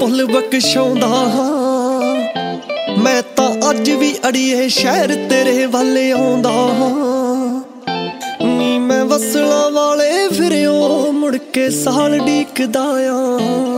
ਭੁੱਲ ਬਖਸ਼ਾਉਂਦਾ ਹਾਂ। ਮੈਂ ਤਾਂ ਅੱਜ ਵੀ ਅੜੀਏ ਸ਼ਹਿਰ ਤੇਰੇ ਵੱਲ ਆਉਂਦਾ ਹਾਂ। ਨੀ ਮੈਂ ਵਸਲਾਂ ਵਾਲੇ ਫਿਰਿਓ ਮੁੜ ਕੇ ਸਾਲ ਡੀਕਦਾ ਆ।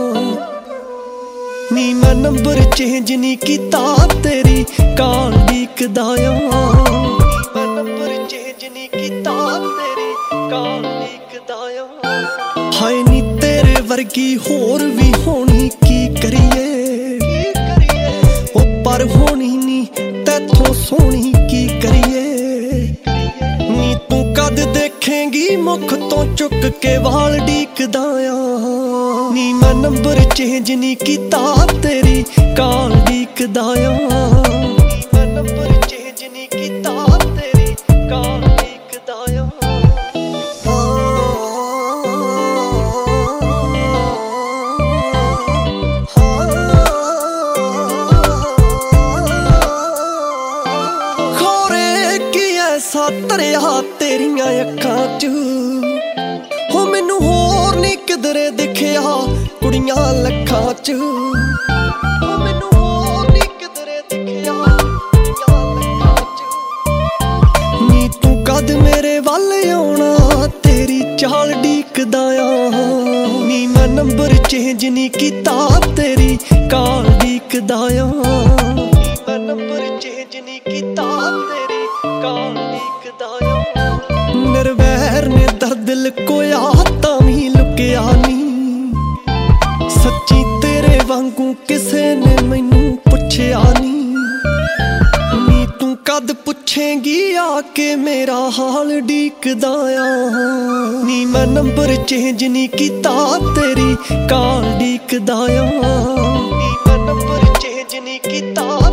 ਨੀ ਮੈਂ ਨੰਬਰ ਚੇਂਜ ਨਹੀਂ ਕੀਤਾ ਤੇਰੀ ਕਾਲ ਡੀਕਦਾ ਆ। ਮੈਂ ਨੰਬਰ ਚੇਂਜ ਨਹੀਂ ਕੀਤਾ ਤੇਰੀ ਕਾਲ ਡੀਕਦਾ ਆ। ਹਾਏ ਨੀ ਤੇਰੇ ਵਰਗੀ ਹੋਰ ਵੀ ਹੋਣੀ ਕੀ ਕਰੀਏ, ਉਹ ਪਰ ਹੋਣੀ ਨੀ ਤੈਥੋਂ ਸੋਹਣੀ ਕੀ ਕਰੀਏ। ਨੀ ਤੂੰ ਕਦ ਦੇਖੇਂਗੀ ਮੁੱਖ ਤੋਂ ਚੁੱਕ ਕੇ ਵਾਲ ਡੀਕਦਾ ਆ। ਨੀ ਮੈਂ ਨੰਬਰ ਚੇਂਜ ਨਹੀਂ ਕੀਤਾ ਤੇਰੀ ਕਾਲ ਡੀਕਦਾ ਆ। ਮੈਂ ਨੰਬਰ ਚੇਂਜ ਨਹੀਂ ਕੀਤਾ ਤੇਰੀ ਕਾਲ ਡੀਕਦਾ ਆ। ਐਸਾ ਤਰਿਆ ਤੇਰੀਆਂ ਅੱਖਾਂ 'ਚ ਹੋ ਮੈਨੂੰ ਹੋਰ ਨੀ ਕਿਧਰੇ ਦਿਖਿਆ ਕੁੜੀਆਂ ਲੱਖਾਂ 'ਚ। ਹੋ ਮੈਨੂੰ ਹੋਰ ਨੀ ਕਿਧਰੇ ਦਿਖਿਆ ਕੁੜੀਆਂ ਲੱਖਾਂ 'ਚ। ਨੀ ਤੂੰ ਕਦ ਮੇਰੇ ਵੱਲ ਆਉਣਾ ਤੇਰੀ ਚਾਲ ਡੀਕਦਾ ਆ। ਨੀ ਮੈਂ ਨੰਬਰ ਚੇਂਜ ਨਹੀਂ ਕੀਤਾ ਤੇਰੀ ਕਾਲ ਡੀਕਦਾ ਆ। ਮੈਂ ਨੰਬਰ ਚੇਂਜ ਨਹੀਂ ਕੀਤਾ ਤੇਰੀ ਕਾਲ ਡੀਕਦਾ ਆ। ਨਿਰਵੈਰ ਨੇ ਦਰਦ ਲੁਕੋਇਆ ਤਾਂ ਵੀ ਲੁਕਿਆ ਨੀ। ਸੱਚੀ ਤੇਰੇ ਵਾਂਗੂ ਕਿਸੇ ਨੇ ਮੈਨੂੰ ਪੁੱਛਿਆ ਨੀ। ਨੀ ਤੂੰ ਕਦ ਪੁੱਛੇਂਗੀ ਆ ਕੇ ਮੇਰਾ ਹਾਲ ਡੀਕਦਾ ਆ। ਨੀ ਮੈਂ ਨੰਬਰ ਚੇਂਜ ਨਹੀਂ ਕੀਤਾ ਤੇਰੀ ਕਾਲ ਡੀਕਦਾ ਆ। ਨੀ ਮੈਂ ਨੰਬਰ ਚੇਂਜ ਨਹੀਂ ਕੀਤਾ